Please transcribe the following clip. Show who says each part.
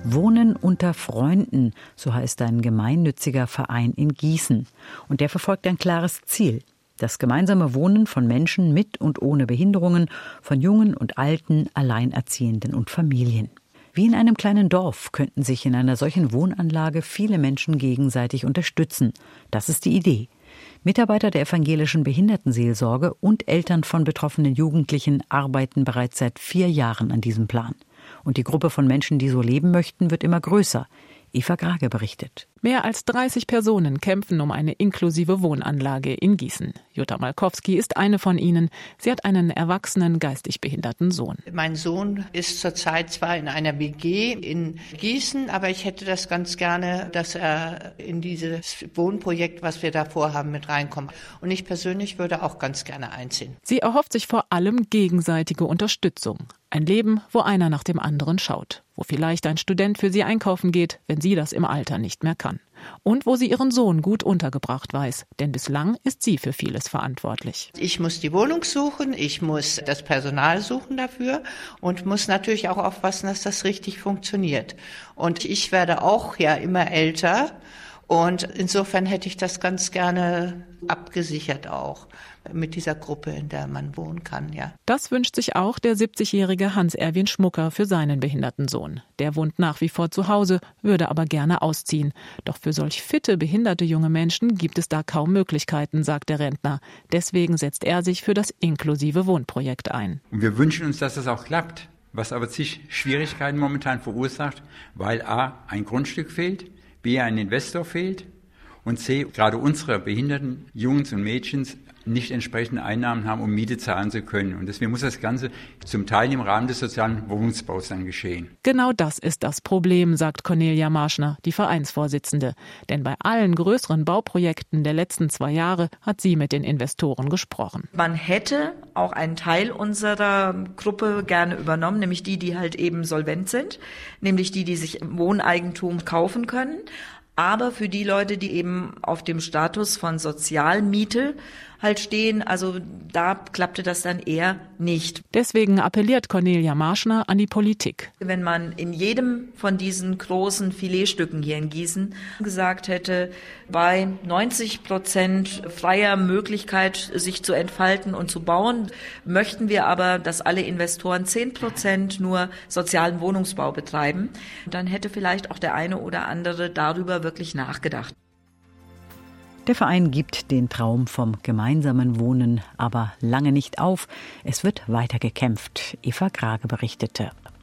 Speaker 1: Wohnen unter Freunden, so heißt ein gemeinnütziger Verein in Gießen. Und der verfolgt ein klares Ziel: das gemeinsame Wohnen von Menschen mit und ohne Behinderungen, von Jungen und Alten, Alleinerziehenden und Familien. Wie in einem kleinen Dorf könnten sich in einer solchen Wohnanlage viele Menschen gegenseitig unterstützen. Das ist die Idee. Mitarbeiter der evangelischen Behindertenseelsorge und Eltern von betroffenen Jugendlichen arbeiten bereits seit 4 Jahren an diesem Plan. Und die Gruppe von Menschen, die so leben möchten, wird immer größer. Eva Grage berichtet.
Speaker 2: Mehr als 30 Personen kämpfen um eine inklusive Wohnanlage in Gießen. Jutta Malkowski ist eine von ihnen. Sie hat einen erwachsenen, geistig behinderten Sohn.
Speaker 3: Mein Sohn ist zurzeit zwar in einer WG in Gießen, aber ich hätte das ganz gerne, dass er in dieses Wohnprojekt, was wir da vorhaben, mit reinkommt. Und ich persönlich würde auch ganz gerne einziehen.
Speaker 2: Sie erhofft sich vor allem gegenseitige Unterstützung. Ein Leben, wo einer nach dem anderen schaut. Wo vielleicht ein Student für sie einkaufen geht, wenn sie das im Alter nicht mehr kann. Und wo sie ihren Sohn gut untergebracht weiß. Denn bislang ist sie für vieles verantwortlich.
Speaker 3: Ich muss die Wohnung suchen, ich muss das Personal suchen dafür und muss natürlich auch aufpassen, dass das richtig funktioniert. Und ich werde auch ja immer älter. Und insofern hätte ich das ganz gerne abgesichert auch mit dieser Gruppe, in der man wohnen kann, ja.
Speaker 2: Das wünscht sich auch der 70-jährige Hans-Erwin Schmucker für seinen behinderten Sohn. Der wohnt nach wie vor zu Hause, würde aber gerne ausziehen. Doch für solch fitte, behinderte junge Menschen gibt es da kaum Möglichkeiten, sagt der Rentner. Deswegen setzt er sich für das inklusive Wohnprojekt ein.
Speaker 4: Und wir wünschen uns, dass das auch klappt, was aber zig Schwierigkeiten momentan verursacht, weil a. ein Grundstück fehlt, B. ein Investor fehlt und C. gerade unsere behinderten Jungs und Mädchen nicht entsprechende Einnahmen haben, um Miete zahlen zu können. Und deswegen muss das Ganze zum Teil im Rahmen des sozialen Wohnungsbaus dann geschehen.
Speaker 2: Genau das ist das Problem, sagt Cornelia Marschner, die Vereinsvorsitzende. Denn bei allen größeren Bauprojekten der letzten 2 Jahre hat sie mit den Investoren gesprochen.
Speaker 5: Man hätte auch einen Teil unserer Gruppe gerne übernommen, nämlich die halt eben solvent sind, nämlich die sich Wohneigentum kaufen können. Aber für die Leute, die eben auf dem Status von Sozialmiete halt stehen, also da klappte das dann eher nicht.
Speaker 2: Deswegen appelliert Cornelia Marschner an die Politik.
Speaker 5: Wenn man in jedem von diesen großen Filetstücken hier in Gießen gesagt hätte, bei 90% freier Möglichkeit, sich zu entfalten und zu bauen, möchten wir aber, dass alle Investoren 10% nur sozialen Wohnungsbau betreiben, dann hätte vielleicht auch der eine oder andere darüber wirklich nachgedacht.
Speaker 1: Der Verein gibt den Traum vom gemeinsamen Wohnen aber lange nicht auf. Es wird weiter gekämpft. Eva Grage berichtete.